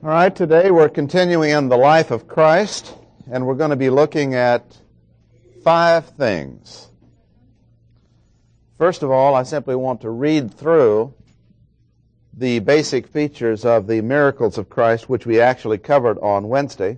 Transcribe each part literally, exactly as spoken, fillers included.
All right, today we're continuing in the life of Christ, and we're going to be looking at five things. First of all, I simply want to read through the basic features of the miracles of Christ, which we actually covered on Wednesday,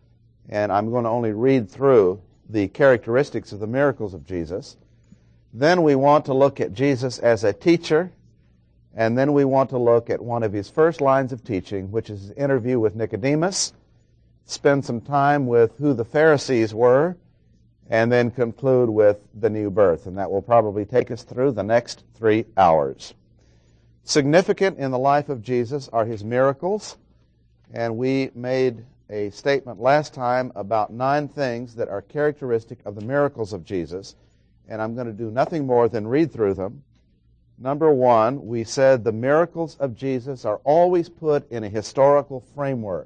and I'm going to only read through the characteristics of the miracles of Jesus. Then we want to look at Jesus as a teacher, and then we want to look at one of his first lines of teaching, which is his interview with Nicodemus, spend some time with who the Pharisees were, and then conclude with the new birth. And that will probably take us through the next three hours. Significant in the life of Jesus are his miracles, and we made a statement last time about nine things that are characteristic of the miracles of Jesus, and I'm going to do nothing more than read through them. Number one, we said the miracles of Jesus are always put in a historical framework.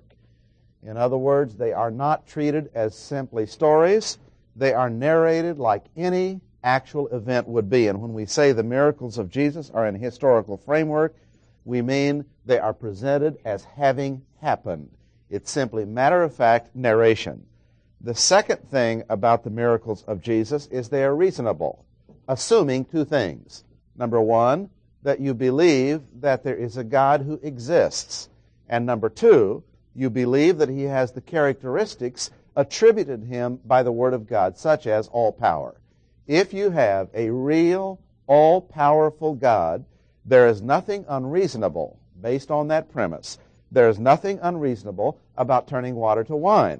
In other words, they are not treated as simply stories. They are narrated like any actual event would be. And when we say the miracles of Jesus are in a historical framework, we mean they are presented as having happened. It's simply matter-of-fact narration. The second thing about the miracles of Jesus is they are reasonable, assuming two things. Number one, that you believe that there is a God who exists. And number two, you believe that he has the characteristics attributed him by the Word of God, such as all power. If you have a real, all-powerful God, there is nothing unreasonable, based on that premise, there is nothing unreasonable about turning water to wine.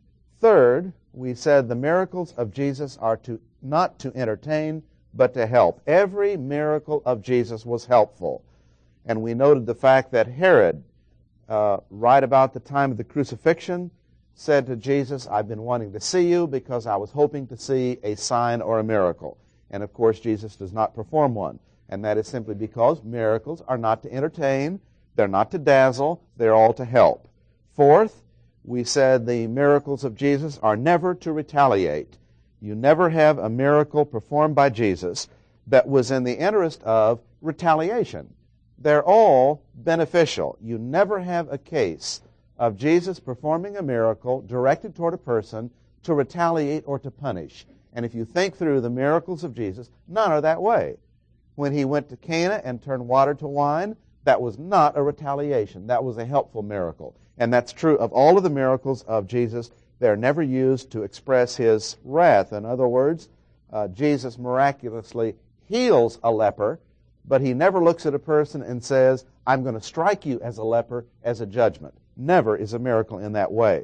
Third, we said the miracles of Jesus are to not to entertain, but to help. Every miracle of Jesus was helpful. And we noted the fact that Herod, uh, right about the time of the crucifixion, said to Jesus, I've been wanting to see you because I was hoping to see a sign or a miracle. And of course, Jesus does not perform one. And that is simply because miracles are not to entertain, they're not to dazzle, they're all to help. Fourth, we said the miracles of Jesus are never to retaliate. You never have a miracle performed by Jesus that was in the interest of retaliation. They're all beneficial. You never have a case of Jesus performing a miracle directed toward a person to retaliate or to punish. And if you think through the miracles of Jesus, none are that way. When he went to Cana and turned water to wine, that was not a retaliation. That was a helpful miracle. And that's true of all of the miracles of Jesus. They're never used to express his wrath. In other words, uh, Jesus miraculously heals a leper, but he never looks at a person and says, I'm going to strike you as a leper as a judgment. Never is a miracle in that way.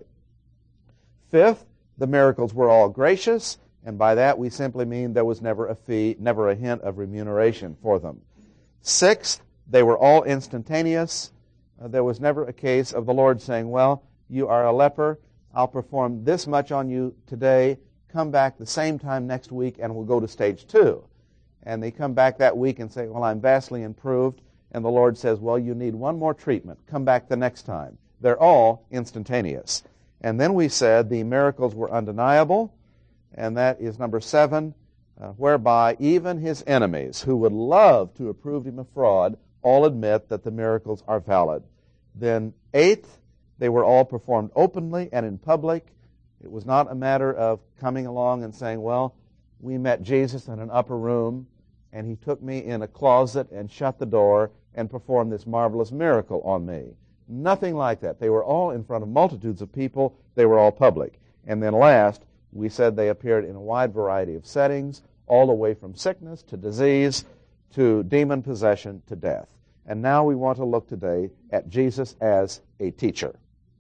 Fifth, the miracles were all gracious, and by that we simply mean there was never a fee, never a hint of remuneration for them. Sixth, they were all instantaneous. Uh, there was never a case of the Lord saying, well, you are a leper, I'll perform this much on you today, come back the same time next week, and we'll go to stage two. And they come back that week and say, well, I'm vastly improved. And the Lord says, well, you need one more treatment. Come back the next time. They're all instantaneous. And then we said the miracles were undeniable, and that is number seven, uh, whereby even his enemies, who would love to have proved him a fraud, all admit that the miracles are valid. Then eighth, they were all performed openly and in public. It was not a matter of coming along and saying, well, we met Jesus in an upper room, and he took me in a closet and shut the door and performed this marvelous miracle on me. Nothing like that. They were all in front of multitudes of people. They were all public. And then last, we said they appeared in a wide variety of settings, all the way from sickness to disease to demon possession to death. And now we want to look today at Jesus as a teacher.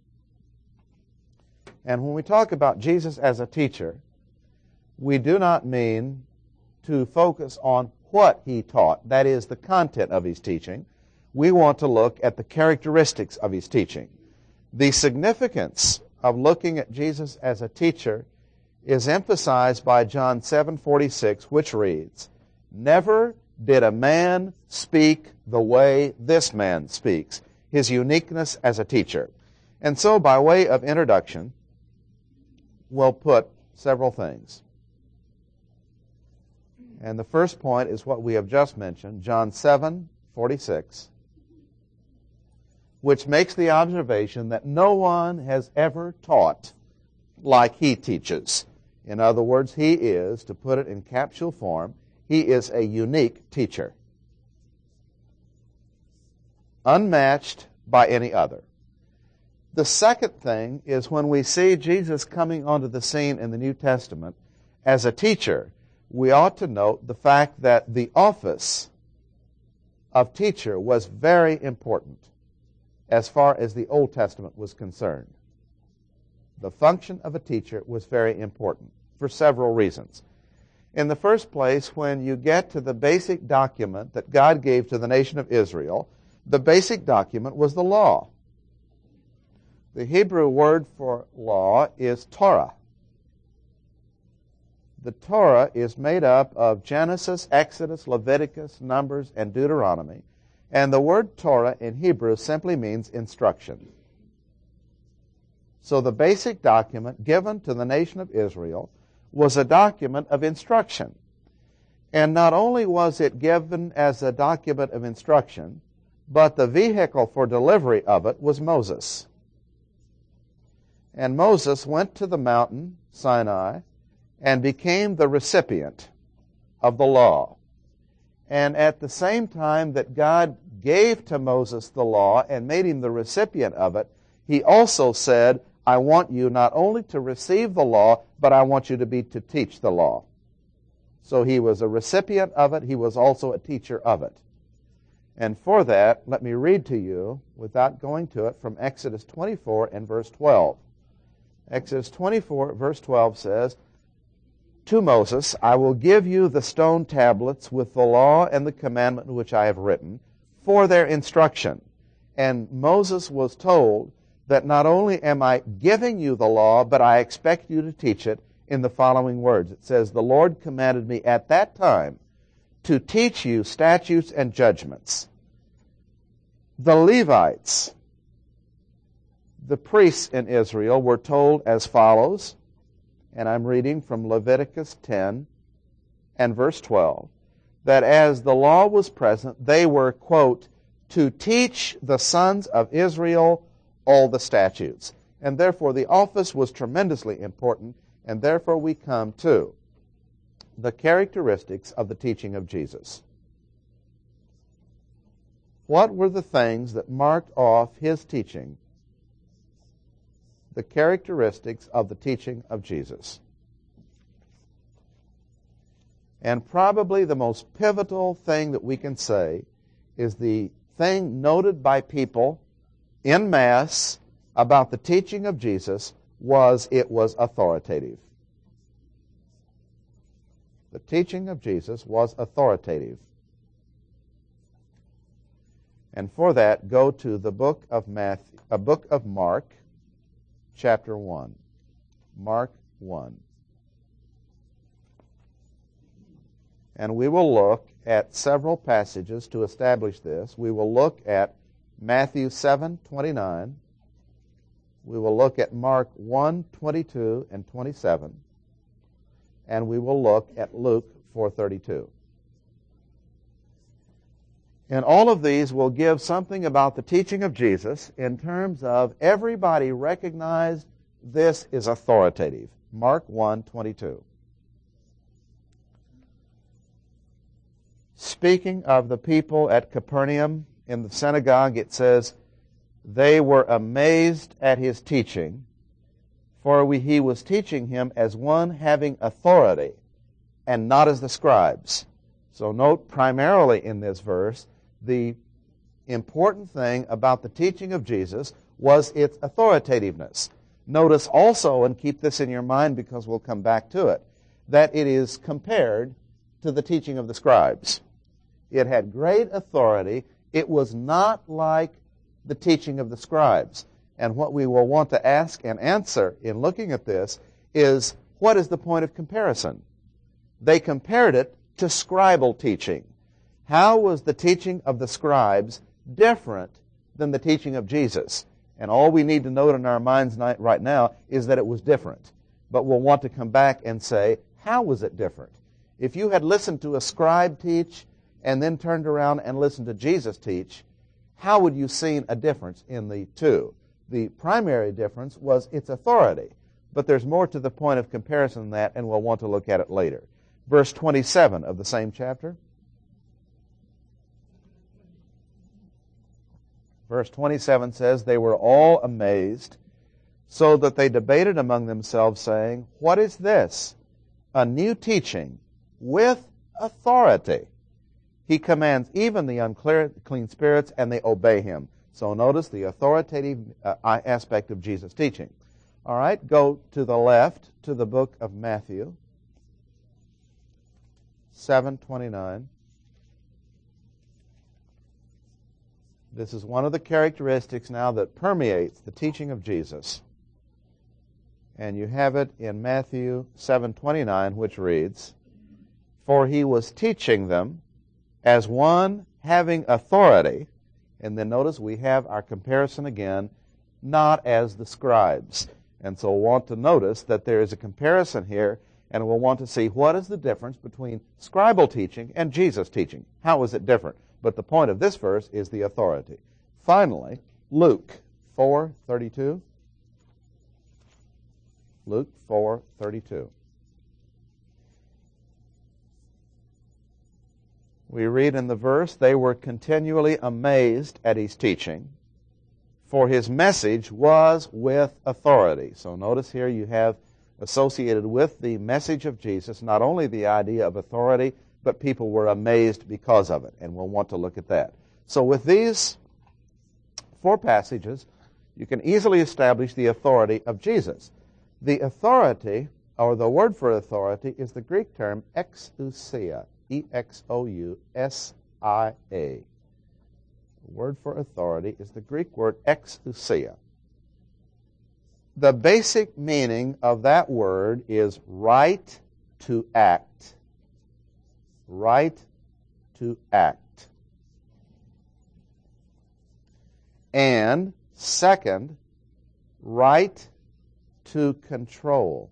And when we talk about Jesus as a teacher, we do not mean to focus on what he taught, that is, the content of his teaching. We want to look at the characteristics of his teaching. The significance of looking at Jesus as a teacher is emphasized by John seven forty-six, which reads, Never did a man speak the way this man speaks, his uniqueness as a teacher. And so, by way of introduction, we'll put several things. And the first point is what we have just mentioned, John seven forty-six. which makes the observation that no one has ever taught like he teaches. In other words, he is, to put it in capsule form, he is a unique teacher, unmatched by any other. The second thing is when we see Jesus coming onto the scene in the New Testament as a teacher, we ought to note the fact that the office of teacher was very important as far as the Old Testament was concerned. The function of a teacher was very important for several reasons. In the first place, when you get to the basic document that God gave to the nation of Israel, the basic document was the law. The Hebrew word for law is Torah. The Torah is made up of Genesis, Exodus, Leviticus, Numbers, and Deuteronomy. And the word Torah in Hebrew simply means instruction. So the basic document given to the nation of Israel was a document of instruction. And not only was it given as a document of instruction, but the vehicle for delivery of it was Moses. And Moses went to the mountain, Sinai, and became the recipient of the law. And at the same time that God gave to Moses the law and made him the recipient of it, he also said, I want you not only to receive the law, but I want you to be to teach the law. So he was a recipient of it. He was also a teacher of it. And for that, let me read to you, without going to it, from Exodus twenty-four and verse twelve. Exodus twenty-four, verse twelve says, to Moses, I will give you the stone tablets with the law and the commandment which I have written for their instruction. And Moses was told that not only am I giving you the law, but I expect you to teach it in the following words. It says, the Lord commanded me at that time to teach you statutes and judgments. The Levites, the priests in Israel, were told as follows, and I'm reading from Leviticus ten and verse twelve, that as the law was present, they were, quote, to teach the sons of Israel all the statutes. And therefore the office was tremendously important, and therefore we come to the characteristics of the teaching of Jesus. What were the things that marked off his teaching? The characteristics of the teaching of Jesus. And probably the most pivotal thing that we can say is the thing noted by people en masse about the teaching of Jesus was it was authoritative. The teaching of Jesus was authoritative. And for that, go to the book of Matthew, a book of Mark, chapter one. Mark one. And we will look at several passages to establish this. We will look at Matthew seven twenty-nine. We will look at Mark one twenty-two and twenty-seven. And we will look at Luke four thirty-two. And all of these will give something about the teaching of Jesus in terms of everybody recognized this is authoritative. Mark one twenty-two. Speaking of the people at Capernaum in the synagogue, it says, they were amazed at his teaching, for we, he was teaching him as one having authority, and not as the scribes. So note primarily in this verse, the important thing about the teaching of Jesus was its authoritativeness. Notice also, and keep this in your mind because we'll come back to it, that it is compared to the teaching of the scribes. It had great authority. It was not like the teaching of the scribes. And what we will want to ask and answer in looking at this is, what is the point of comparison? They compared it to scribal teaching. How was the teaching of the scribes different than the teaching of Jesus? And all we need to note in our minds right now is that it was different. But we'll want to come back and say, how was it different? If you had listened to a scribe teach and then turned around and listened to Jesus teach, how would you see a difference in the two? The primary difference was its authority, but there's more to the point of comparison than that, and we'll want to look at it later. Verse twenty-seven of the same chapter. Verse twenty-seven says, "They were all amazed, so that they debated among themselves, saying, 'What is this? A new teaching with authority. He commands even the unclean spirits, and they obey him.'" So notice the authoritative uh, aspect of Jesus' teaching. All right, go to the left to the book of Matthew, seven twenty-nine. This is one of the characteristics now that permeates the teaching of Jesus. And you have it in Matthew seven twenty-nine, which reads, "For he was teaching them as one having authority," and then notice we have our comparison again, "not as the scribes." And so we'll want to notice that there is a comparison here, and we'll want to see what is the difference between scribal teaching and Jesus' teaching. How is it different? But the point of this verse is the authority. Finally, Luke four thirty-two. Luke four thirty-two. We read in the verse, "They were continually amazed at his teaching, for his message was with authority." So notice here you have associated with the message of Jesus not only the idea of authority, but people were amazed because of it, and we'll want to look at that. So with these four passages, you can easily establish the authority of Jesus. The authority, or the word for authority, is the Greek term exousia, E X O U S I A. The word for authority is the Greek word exousia. The basic meaning of that word is right to act. Right to act. And second, right to control.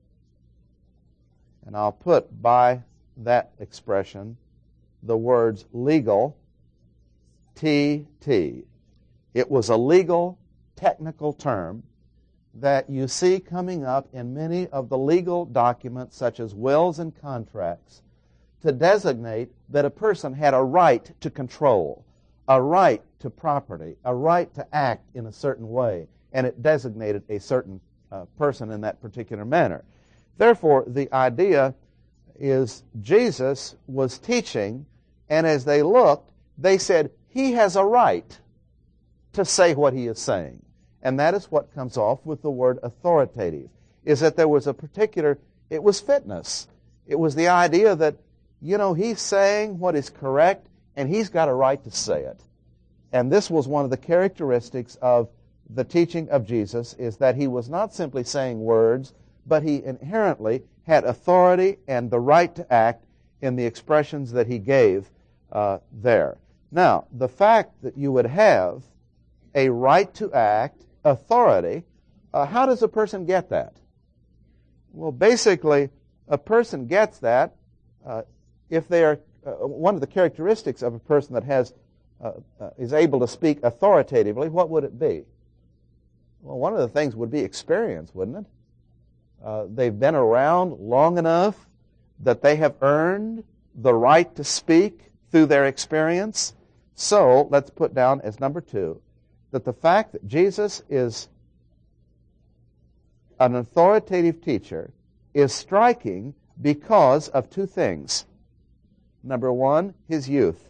And I'll put by that expression the words legal, T T. It was a legal, technical term that you see coming up in many of the legal documents such as wills and contracts to designate that a person had a right to control, a right to property, a right to act in a certain way, and it designated a certain uh, person in that particular manner. Therefore, the idea is Jesus was teaching, and as they looked, they said, he has a right to say what he is saying. And that is what comes off with the word authoritative, is that there was a particular, it was fitness. It was the idea that, you know, he's saying what is correct, and he's got a right to say it. And this was one of the characteristics of the teaching of Jesus, is that he was not simply saying words, but he inherently had authority and the right to act in the expressions that he gave uh, there. Now, the fact that you would have a right to act, authority, uh, how does a person get that? Well, basically, a person gets that uh, if they are, uh, one of the characteristics of a person that has uh, uh, is able to speak authoritatively, what would it be? Well, one of the things would be experience, wouldn't it? Uh, they've been around long enough that they have earned the right to speak through their experience. So, let's put down as number two, that the fact that Jesus is an authoritative teacher is striking because of two things. Number one, his youth.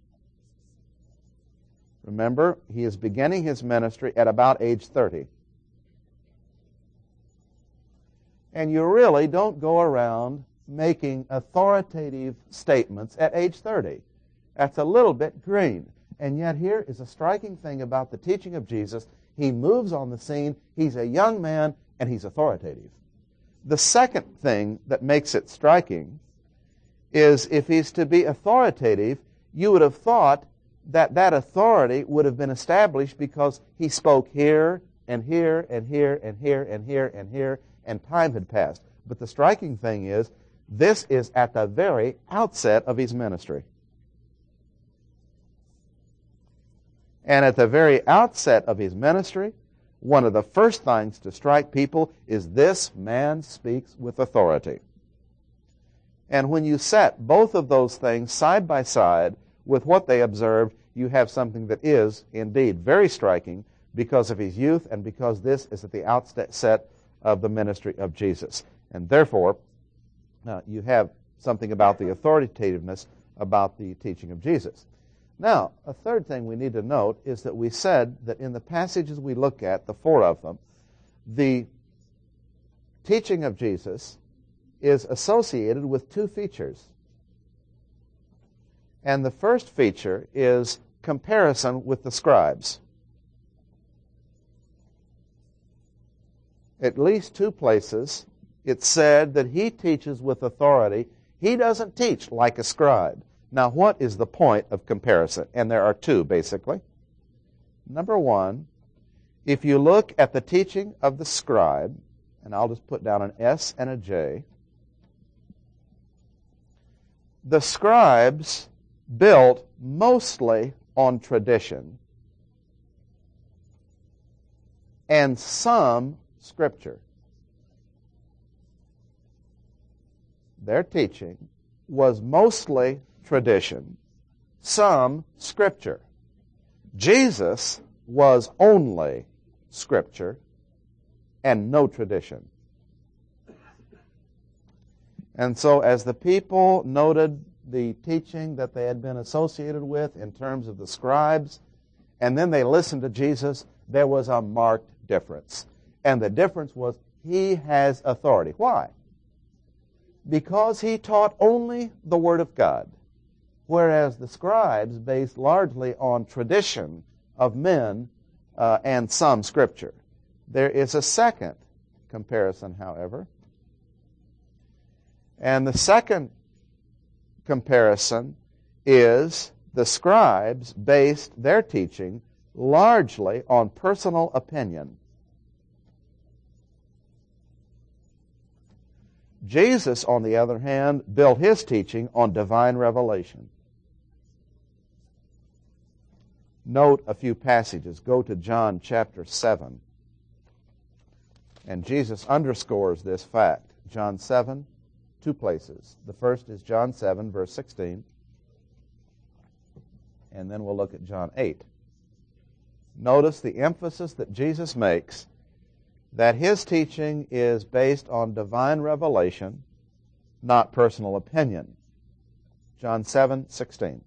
Remember, he is beginning his ministry at about age thirty. And you really don't go around making authoritative statements at age thirty. That's a little bit green. And yet here is a striking thing about the teaching of Jesus. He moves on the scene. He's a young man, and he's authoritative. The second thing that makes it striking is if he's to be authoritative, you would have thought that that authority would have been established because he spoke here and here and here and here and here and here, and time had passed. But the striking thing is, this is at the very outset of his ministry. And at the very outset of his ministry, one of the first things to strike people is this man speaks with authority. And when you set both of those things side by side with what they observed, you have something that is indeed very striking because of his youth and because this is at the outset of the ministry of Jesus. And therefore, uh, you have something about the authoritativeness about the teaching of Jesus. Now, a third thing we need to note is that we said that in the passages we look at, the four of them, the teaching of Jesus is associated with two features. And the first feature is comparison with the scribes. At least two places, it's said that he teaches with authority. He doesn't teach like a scribe. Now, what is the point of comparison? And there are two, basically. Number one, if you look at the teaching of the scribe, and I'll just put down an S and a J, the scribes built mostly on tradition and some Scripture. Their teaching was mostly tradition, some Scripture. Jesus was only Scripture and no tradition. And so as the people noted the teaching that they had been associated with in terms of the scribes, and then they listened to Jesus, there was a marked difference. And the difference was he has authority. Why? Because he taught only the Word of God, whereas the scribes based largely on tradition of men uh, and some Scripture. There is a second comparison, however. And the second comparison is the scribes based their teaching largely on personal opinion. Jesus, on the other hand, built his teaching on divine revelation. Note a few passages. Go to John chapter seven. And Jesus underscores this fact. John seven, two places. The first is John seven, verse sixteen. And then we'll look at John eight. Notice the emphasis that Jesus makes that his teaching is based on divine revelation, not personal opinion. John seven, sixteen.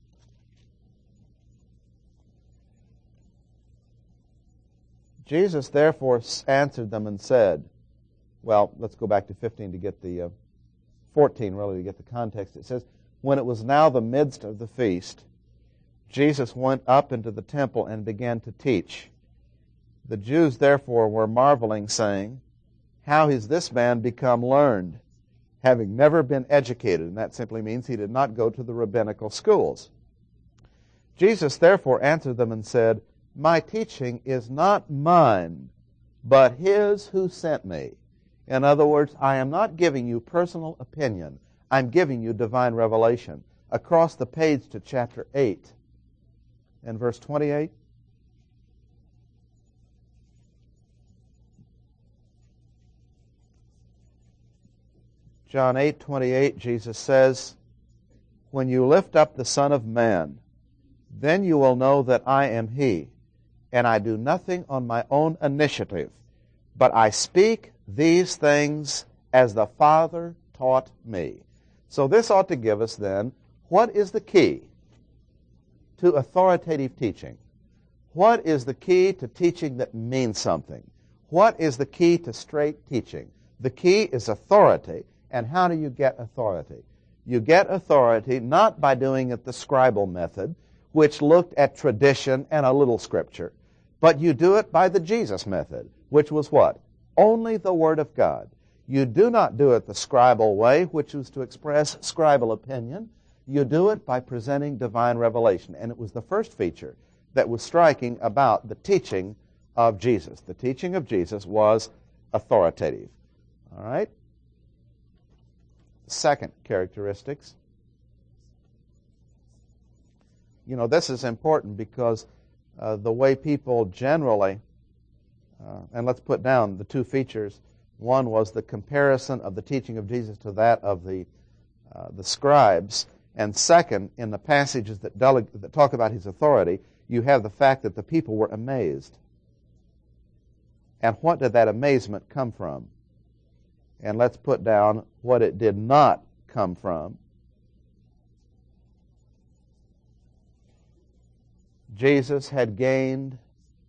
Jesus therefore answered them and said, well, let's go back to fifteen to get the, uh, fourteen really to get the context. It says, when it was now the midst of the feast, Jesus went up into the temple and began to teach. The Jews therefore were marveling, saying, how is this man become learned, having never been educated? And that simply means he did not go to the rabbinical schools. Jesus therefore answered them and said, my teaching is not mine, but his who sent me. In other words, I am not giving you personal opinion. I'm giving you divine revelation. Across the page to chapter eight and verse twenty-eight. John eight, twenty-eight, Jesus says, when you lift up the Son of Man, then you will know that I am he, and I do nothing on my own initiative, but I speak these things as the Father taught me. So this ought to give us then, what is the key to authoritative teaching? What is the key to teaching that means something? What is the key to straight teaching? The key is authority. And how do you get authority? You get authority not by doing it the scribal method, which looked at tradition and a little Scripture, but you do it by the Jesus method, which was what? Only the Word of God. You do not do it the scribal way, which was to express scribal opinion. You do it by presenting divine revelation. And it was the first feature that was striking about the teaching of Jesus. The teaching of Jesus was authoritative. All right? Second characteristics. You know, this is important because uh, the way people generally, uh, and let's put down the two features. One was the comparison of the teaching of Jesus to that of the uh, the scribes. And second, in the passages that, deleg- that talk about his authority, you have the fact that the people were amazed. And what did that amazement come from? And let's put down what it did not come from. Jesus had gained,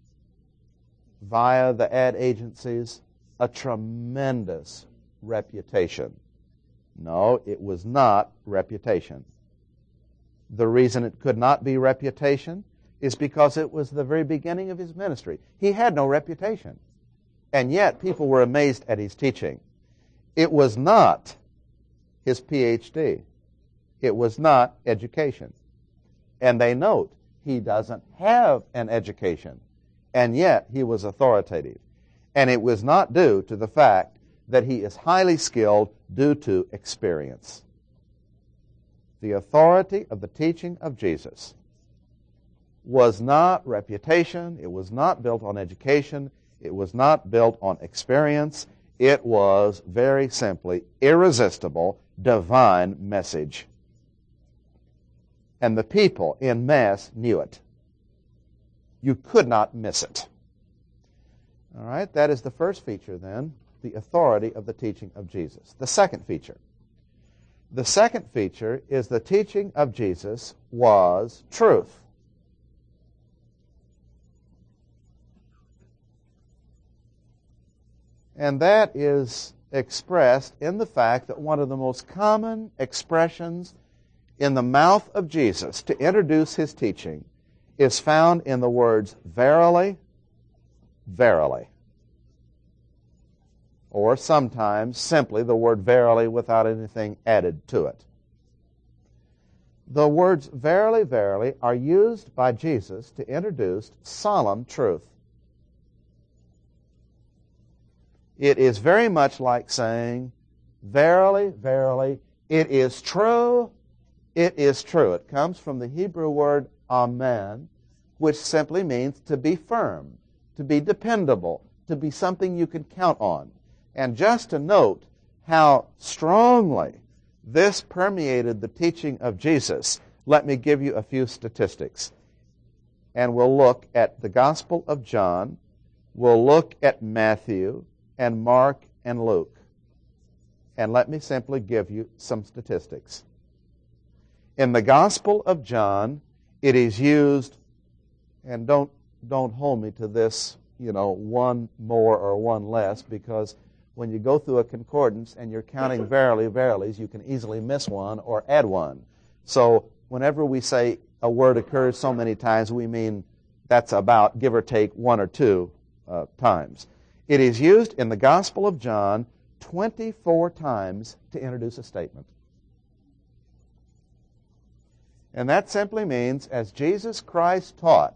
via the ad agencies, a tremendous reputation. No, it was not reputation. The reason it could not be reputation is because it was the very beginning of his ministry. He had no reputation. And yet people were amazed at his teaching. It was not his P H D. It was not education. And they note he doesn't have an education. And yet he was authoritative. And it was not due to the fact that he is highly skilled due to experience. The authority of the teaching of Jesus was not reputation. It was not built on education. It was not built on experience. It was very simply irresistible divine message. And the people in mass knew it. You could not miss it. All right, that is the first feature then, the authority of the teaching of Jesus. The second feature. The second feature is the teaching of Jesus was truth. And that is expressed in the fact that one of the most common expressions in the mouth of Jesus to introduce his teaching is found in the words verily, verily. Or sometimes simply the word verily without anything added to it. The words verily, verily are used by Jesus to introduce solemn truth. It is very much like saying, verily, verily, it is true, it is true. It comes from the Hebrew word amen, which simply means to be firm, to be dependable, to be something you can count on. And just to note how strongly this permeated the teaching of Jesus, let me give you a few statistics. And we'll look at the Gospel of John, we'll look at Matthew, and Mark and Luke. And let me simply give you some statistics. In the Gospel of John, it is used, and don't don't hold me to this, you know, one more or one less, because when you go through a concordance and you're counting verily, verilies, you can easily miss one or add one. So whenever we say a word occurs so many times, we mean that's about, give or take, one or two uh, times. It is used in the Gospel of John twenty-four times to introduce a statement. And that simply means, as Jesus Christ taught,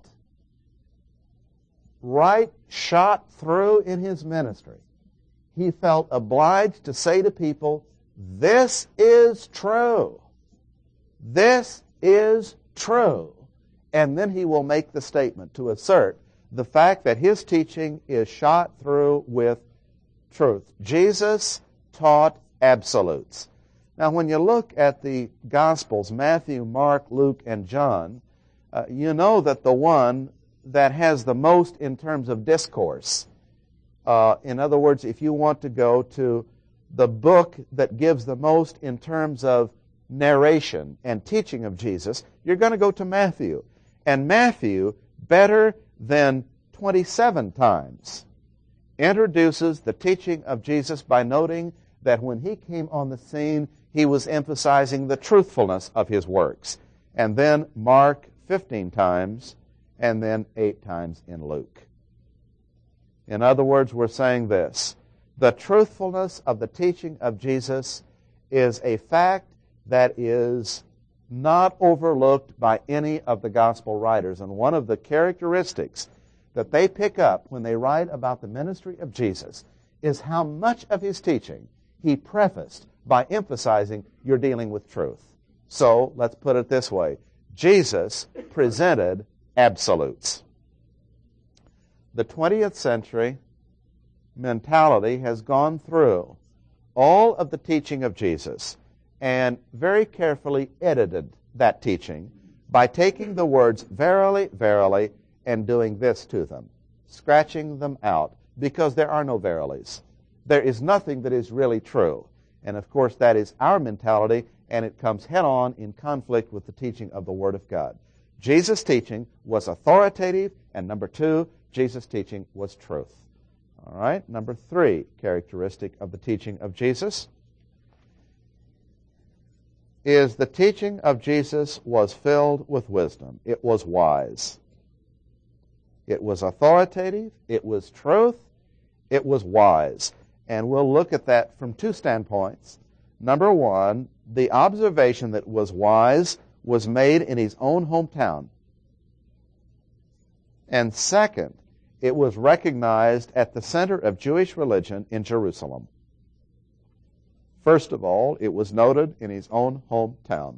right shot through in his ministry, he felt obliged to say to people, this is true. This is true. And then he will make the statement to assert the fact that his teaching is shot through with truth. Jesus taught absolutes. Now, when you look at the Gospels, Matthew, Mark, Luke, and John, uh, you know that the one that has the most in terms of discourse, uh, in other words, if you want to go to the book that gives the most in terms of narration and teaching of Jesus, you're going to go to Matthew. And Matthew, better than twenty-seven times, introduces the teaching of Jesus by noting that when he came on the scene, he was emphasizing the truthfulness of his works. And then Mark fifteen times, and then eight times in Luke. In other words, we're saying this: the truthfulness of the teaching of Jesus is a fact that is not overlooked by any of the gospel writers. And one of the characteristics that they pick up when they write about the ministry of Jesus is how much of his teaching he prefaced by emphasizing you're dealing with truth. So, let's put it this way. Jesus presented absolutes. the twentieth century mentality has gone through all of the teaching of Jesus and very carefully edited that teaching by taking the words verily, verily, and doing this to them, scratching them out, because there are no verilies. There is nothing that is really true. And of course, that is our mentality, and it comes head-on in conflict with the teaching of the Word of God. Jesus' teaching was authoritative, and number two, Jesus' teaching was truth. All right, number three characteristic of the teaching of Jesus is the teaching of Jesus was filled with wisdom. It was wise. It was authoritative. It was truth. It was wise. And we'll look at that from two standpoints. Number one, the observation that was wise was made in his own hometown. And second, it was recognized at the center of Jewish religion in Jerusalem. First of all, it was noted in his own hometown.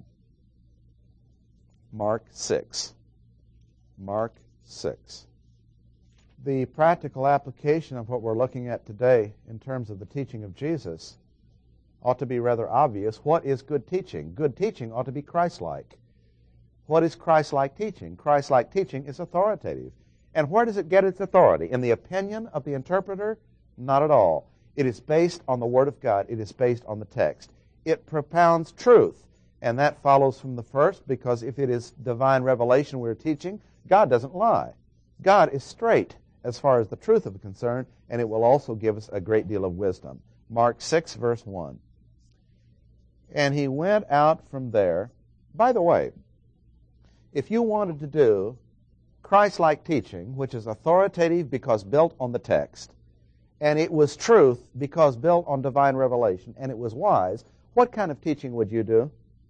Mark six. Mark six. The practical application of what we're looking at today in terms of the teaching of Jesus ought to be rather obvious. What is good teaching? Good teaching ought to be Christ-like. What is Christ-like teaching? Christ-like teaching is authoritative. And where does it get its authority? In the opinion of the interpreter? Not at all. It is based on the Word of God. It is based on the text. It propounds truth. And that follows from the first, because if it is divine revelation we're teaching, God doesn't lie. God is straight as far as the truth is concerned, and it will also give us a great deal of wisdom. Mark six, verse one. And he went out from there. By the way, if you wanted to do Christ-like teaching, which is authoritative because built on the text, and it was truth because built on divine revelation, and it was wise, what kind of teaching would you do?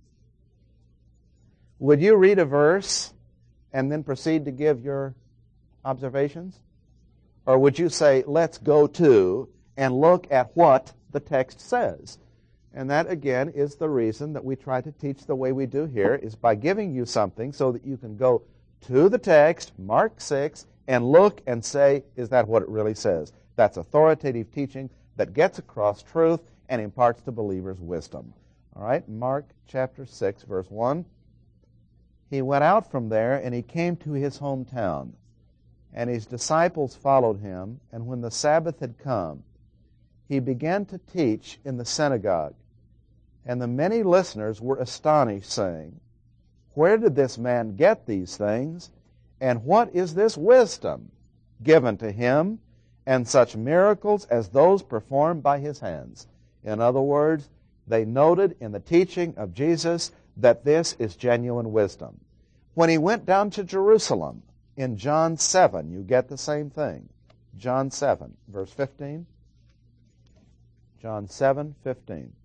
Would you read a verse and then proceed to give your observations? Or would you say, let's go to and look at what the text says? And that, again, is the reason that we try to teach the way we do here, is by giving you something so that you can go to the text, Mark six, and look and say, is that what it really says? That's authoritative teaching that gets across truth and imparts to believers wisdom. All right, Mark chapter six, verse one. He went out from there, and he came to his hometown. And his disciples followed him, and when the Sabbath had come, he began to teach in the synagogue. And the many listeners were astonished, saying, where did this man get these things? And what is this wisdom given to him, and such miracles as those performed by his hands? In other words, they noted in the teaching of Jesus that this is genuine wisdom. When he went down to Jerusalem, in John seven, you get the same thing. John seven, verse fifteen. John seven, fifteen.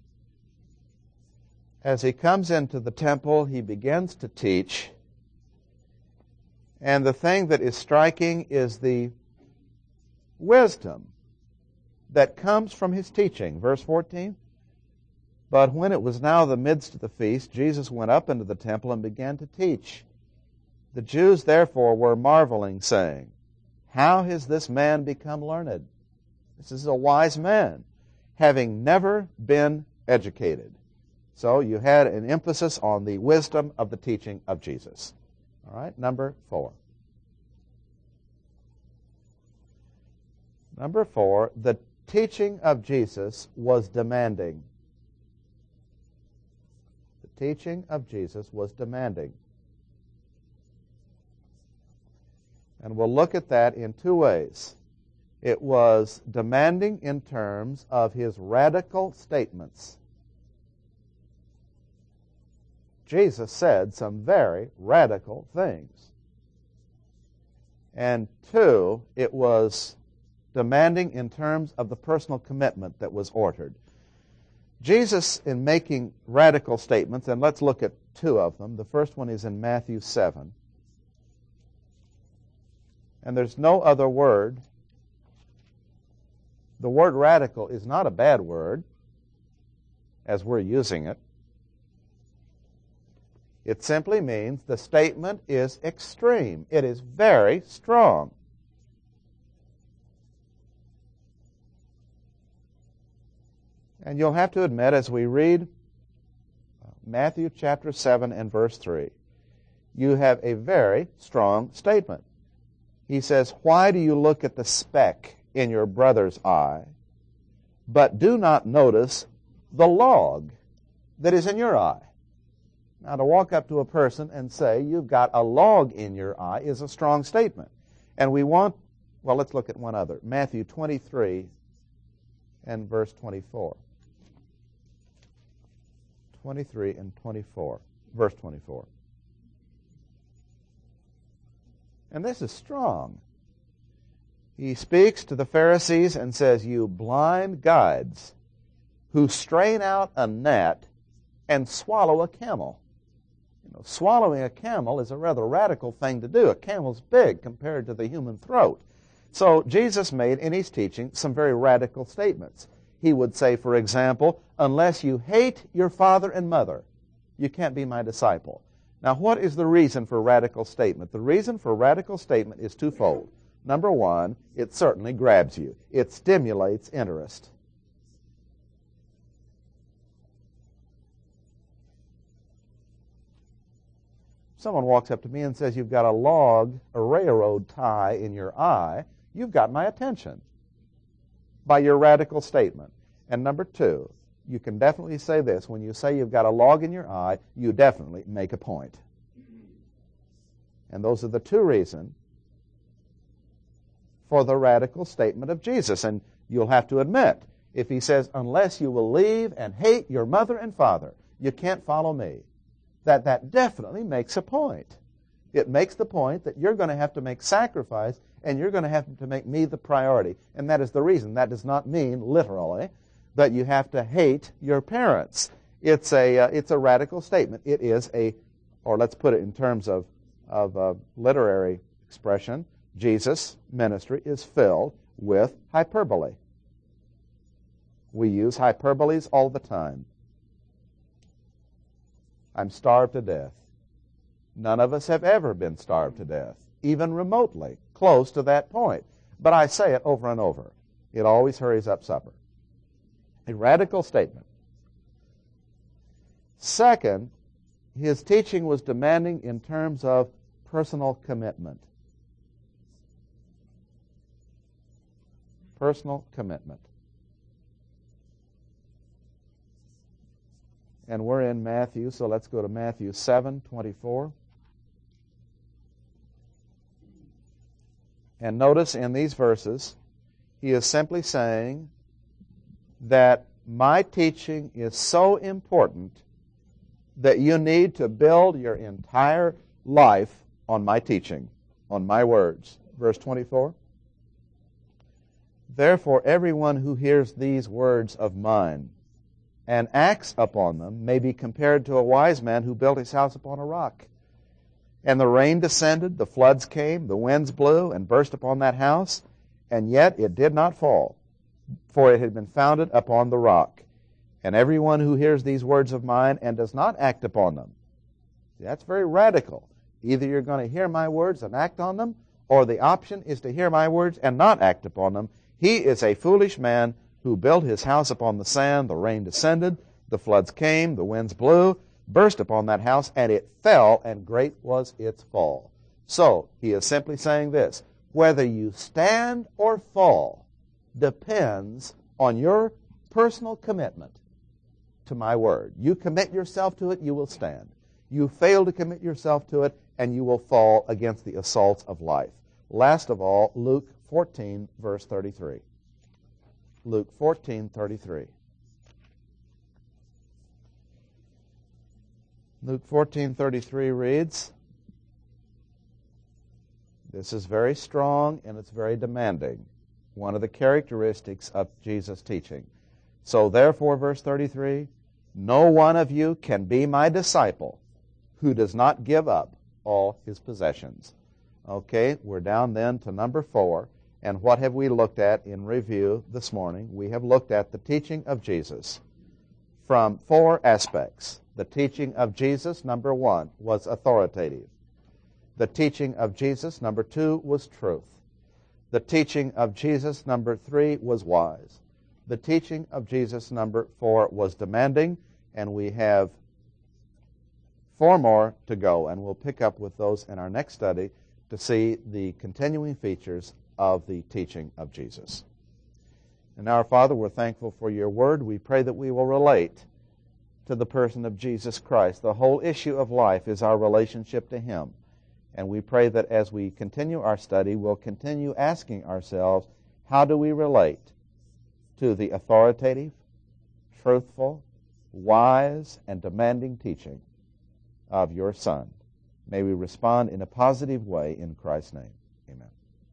As he comes into the temple, he begins to teach. And the thing that is striking is the wisdom that comes from his teaching. Verse fourteen. But when it was now the midst of the feast, Jesus went up into the temple and began to teach. The Jews therefore were marveling, saying, how has this man become learned? This is a wise man, having never been educated. So you had an emphasis on the wisdom of the teaching of Jesus. All right, number four. Number four, the teaching of Jesus was demanding. The teaching of Jesus was demanding. And we'll look at that in two ways. It was demanding in terms of his radical statements. Jesus said some very radical things. And two, it was demanding in terms of the personal commitment that was ordered. Jesus, in making radical statements, and let's look at two of them. The first one is in Matthew seven. And there's no other word. The word radical is not a bad word, as we're using it. It simply means the statement is extreme. It is very strong. And you'll have to admit, as we read Matthew chapter seven and verse three, you have a very strong statement. He says, "Why do you look at the speck in your brother's eye, but do not notice the log that is in your eye?" Now, to walk up to a person and say, "You've got a log in your eye," is a strong statement. And we want, well, let's look at one other. Matthew twenty-three and verse twenty-four. twenty-three and twenty-four. Verse twenty-four. And this is strong. He speaks to the Pharisees and says, "You blind guides who strain out a gnat and swallow a camel." You know, swallowing a camel is a rather radical thing to do. A camel's big compared to the human throat. So Jesus made in his teaching some very radical statements. He would say, for example, "Unless you hate your father and mother, you can't be my disciple." Now, what is the reason for radical statement? The reason for radical statement is twofold. Number one, it certainly grabs you. It stimulates interest. Someone walks up to me and says, "You've got a log, a railroad tie in your eye," you've got my attention by your radical statement. And number two, you can definitely say this. When you say you've got a log in your eye, you definitely make a point. And those are the two reasons for the radical statement of Jesus. And you'll have to admit, if he says, "Unless you will leave and hate your mother and father, you can't follow me," that that definitely makes a point. It makes the point that you're going to have to make sacrifice and you're going to have to make me the priority. And that is the reason. That does not mean literally that you have to hate your parents. It's a uh, it's a radical statement. It is a, or let's put it in terms of of uh, literary expression, Jesus' ministry is filled with hyperbole. We use hyperboles all the time. I'm starved to death. None of us have ever been starved to death, even remotely close to that point. But I say it over and over. It always hurries up supper. A radical statement. Second, his teaching was demanding in terms of personal commitment. Personal commitment. And we're in Matthew, so let's go to Matthew seven twenty-four. And notice in these verses, he is simply saying that my teaching is so important that you need to build your entire life on my teaching, on my words. Verse twenty-four. "Therefore everyone who hears these words of mine and acts upon them may be compared to a wise man who built his house upon a rock. And the rain descended, the floods came, the winds blew and burst upon that house, and yet it did not fall, for it had been founded upon the rock. And everyone who hears these words of mine and does not act upon them," see, that's very radical. Either you're going to hear my words and act on them, or the option is to hear my words and not act upon them. "He is a foolish man who built his house upon the sand. The rain descended, the floods came, the winds blew, burst upon that house, and it fell, and great was its fall." So, he is simply saying this: whether you stand or fall depends on your personal commitment to my word. You commit yourself to it, you will stand. You fail to commit yourself to it, and you will fall against the assaults of life. Last of all, Luke fourteen, verse thirty-three. Luke fourteen, thirty-three. Luke fourteen, thirty-three reads, this is very strong and it's very demanding. One of the characteristics of Jesus' teaching. "So therefore," verse thirty-three, "no one of you can be my disciple who does not give up all his possessions." Okay, we're down then to number four. And what have we looked at in review this morning? We have looked at the teaching of Jesus from four aspects. The teaching of Jesus, number one, was authoritative. The teaching of Jesus, number two, was truth. The teaching of Jesus, number three, was wise. The teaching of Jesus, number four, was demanding, and we have four more to go, and we'll pick up with those in our next study to see the continuing features of the teaching of Jesus. And now, our Father, we're thankful for your word. We pray that we will relate to the person of Jesus Christ. The whole issue of life is our relationship to him. And we pray that as we continue our study, we'll continue asking ourselves, how do we relate to the authoritative, truthful, wise, and demanding teaching of your Son? May we respond in a positive way in Christ's name. Amen.